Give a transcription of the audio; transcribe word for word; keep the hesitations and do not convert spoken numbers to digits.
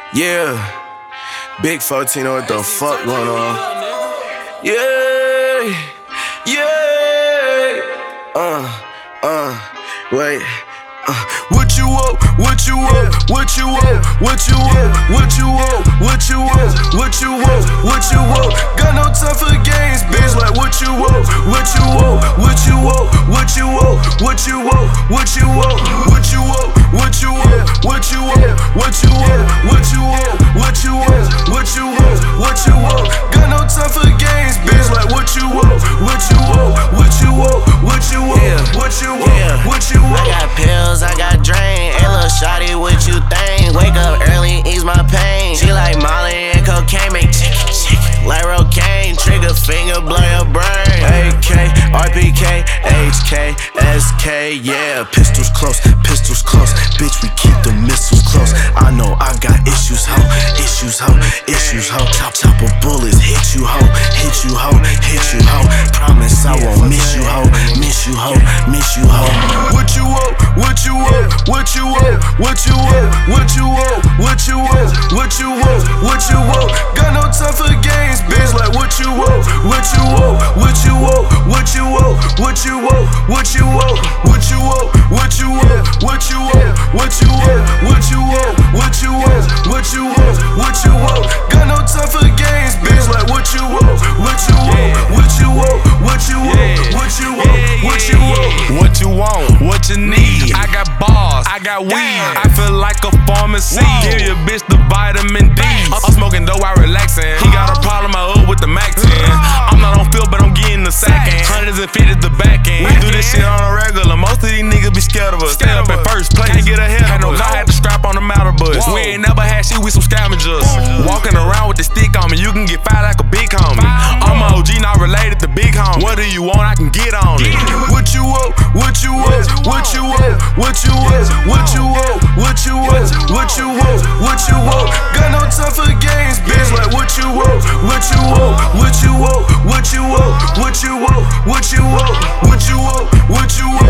Yeah, Big fourteen, know what the fuck going on? Yeah, yeah. Uh, uh, wait. Uh, what you want? What you want? What you want? What you want? What you want? What you want? What you want? What you want? Got no time for games, bitch. Like what you want? What you want? What you want? What you want? What you want? What you want? What you want? What you want? What you want? What you want? What you want? What you want? What you want? What you want? Got no time for games, bitch. Like what you want? What you want? What you want? What you want? What you want? What you want? I got pills, I got drain. Hey, little shawty, what you think? Wake up early, ease my pain. She like Molly and cocaine, make chicken, chicken. Like Rocaine, trigger finger, blow your brain. A K, R P K, H K, S K, yeah. Pistols close, pistols close. Bitch, we keep the missiles close. I know I got issues, ho. Issues, ho. Issues, ho. Chop, chop of bullets, hit you, ho. Hit you, ho. Hit you, ho. Promise I won't miss you, ho. Miss you, ho. Miss you, ho. What you want? What you want? What you want? What you want? What you want? What you want? What you want? What you want? Got no time for games, bitch. Like what you want? What you want? What you want? What you want? What you want? What you want? What you want? What you want? What you want? What you want? What you want? What you want? What you want? What you want? Got no time for games, bitch. Like what you want? What you want? What you want? What you want? What you want? What you want? What you want? What you need? I got bars, I got weed. I feel like a pharmacy. Give your bitch the vitamin D. I'm smoking dope while relaxing. He got a problem, I up with the Mac ten. I'm not on field, but I'm getting the sack end. Hundreds and fifties the back end. We do this shit on a regular. Most of these niggas be scared of us. Stay up in first place, can't get ahead of us. Had no car, had to strap on the matter bus. We ain't never had shit, we some scavengers. Walking around with the stick on me, you can get fired like a big homie. I'm a O G, not related to big homie. What do you want? I can get on it. What you want? What you want? What you want? What you want? What you want? What you want? What you want? What you want? Got no time for games, bitch. Like what you want? What you want? What you want? What you want? What you want? What you want? What you want? What you want?